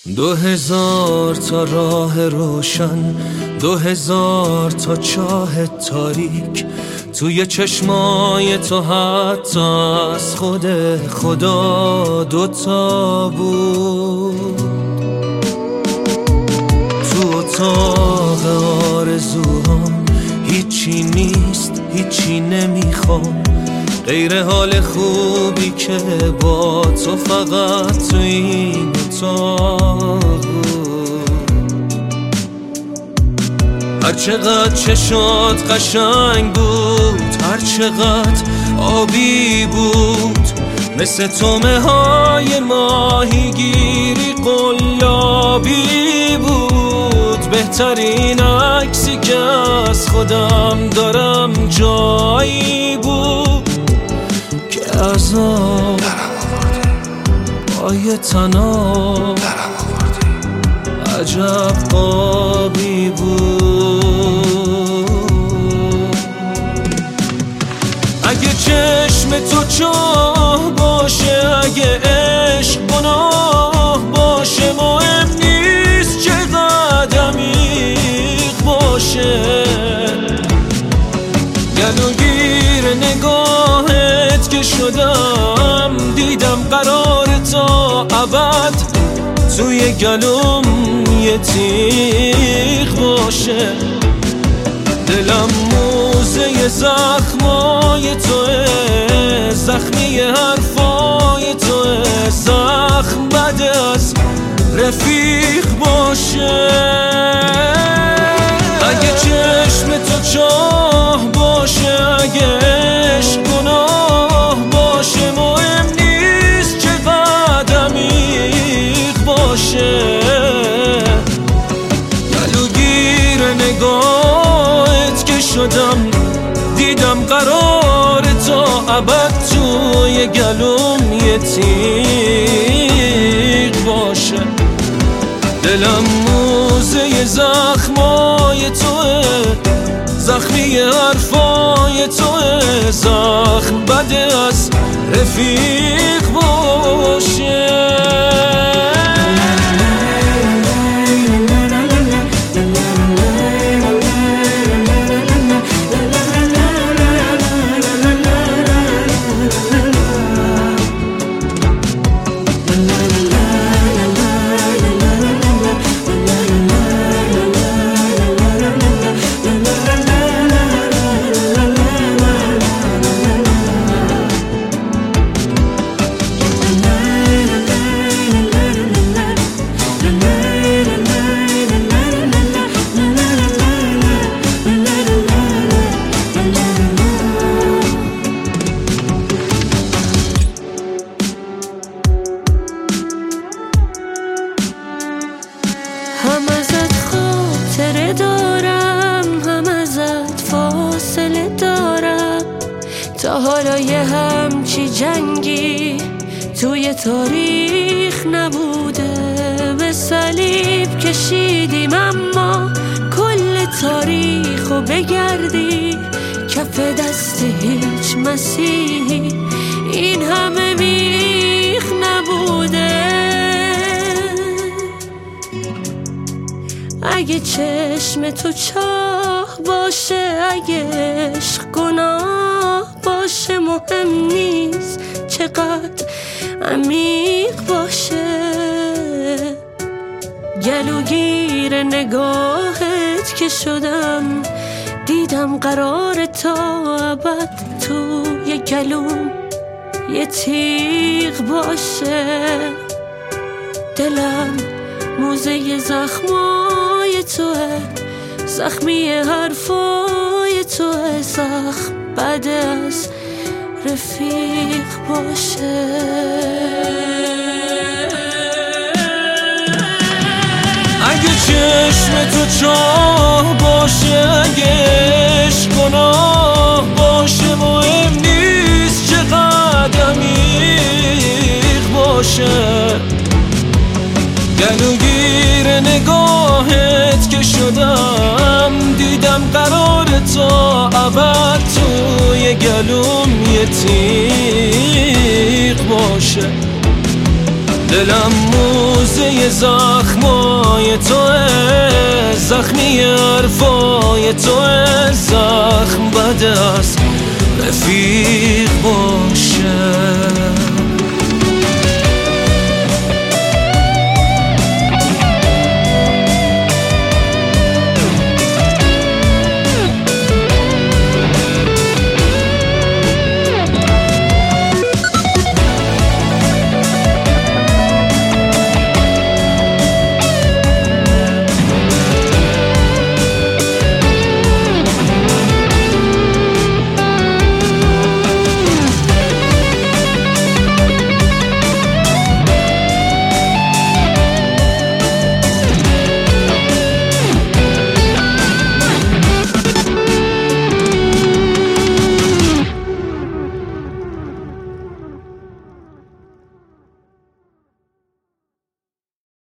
2000 تا راه روشن، 2000 تا چاه تاریک، توی چشمای تو حتی از خود خدا دوتا بود. تو اتاق آرزوهام هیچی نیست، هیچی نمیخوام غیر حال خوبی که با تو فقط تو این اتاق بود. هر چقدر چشات قشنگ بود، هر چقدر آبی بود، مثل تومه های ماهیگیری قلابی بود. بهترین عکسی که از خودم دارم جایی بود که از آب پای تناب عجب قابی بود. اگه چشم تو چاه باشه، اگه عشق گناه باشه، مهم نیست چقدر عمیق باشه. گلوگیر نگاهت که شدم، دیدم قرار تا ابد توی گلوم یه تیغ باشه. دلم موزه زخمای توه، زخمی حرفای توه، زخم بد از رفیق باشه. اگه چشم تو چاه باشه، اگه عشق گناه باشه، مهم نیست چقدر عمیق باشه. گلوگیر نگاهت که شدم، دیدم قرار تا ابد توی گلوم یه تیغ باشه. دلم موزه زخمای توه، زخمی حرفای توه، زخم بده از رفیق باشه. هم ازت خاطره دارم، هم ازت فاصله دارم. تا حالا یه همچی جنگی توی تاریخ نبوده. به صلیب کشیدیم اما کل تاریخو بگردی، کف دست هیچ مسیحی این همه بیخ نبوده. اگه چشم تو چاه باشه، اگه عشق گناه باشه، مهم نیست چقدر عمیق باشه. گلوگیر نگاهت که شدم، دیدم قرار تا ابد توی گلوم یه تیغ باشه. دلم موزه زخمای توه، زخمی حرفای توه، زخم بد از رفیق باشه. اگه چشم تو چاه باشه، اگه عشق گناه باشه، مهم نیست چقدر عمیق باشه. گلوگیر نگاهت که شدم، دیدم قرار تا ابد توی گلوم یه تیغ باشه. دلم موزه زخمای توه، زخمی حرفای توه. زخم بد است رفیق باشه.